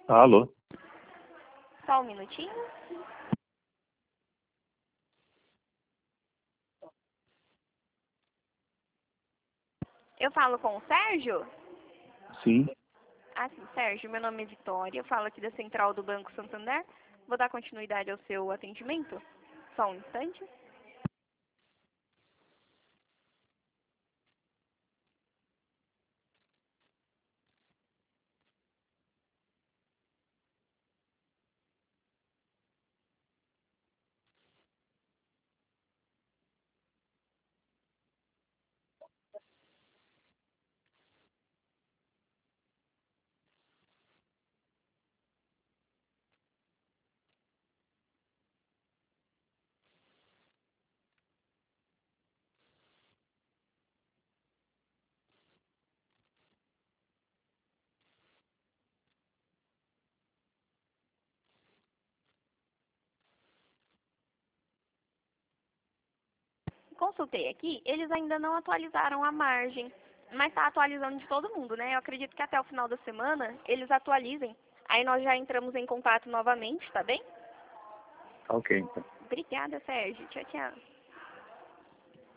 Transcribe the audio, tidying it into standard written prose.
Alô? Só um minutinho. Eu falo com o Sérgio? Sim. Ah, sim, Sérgio, meu nome é Vitória, eu falo aqui da Central do Banco Santander. Vou dar continuidade ao seu atendimento. Só um instante. Consultei aqui, eles ainda não atualizaram a margem, mas está atualizando de todo mundo, né? Eu acredito que até o final da semana eles atualizem. Aí nós já entramos em contato novamente, tá bem? Ok, então. Obrigada, Sérgio. Tchau, tchau.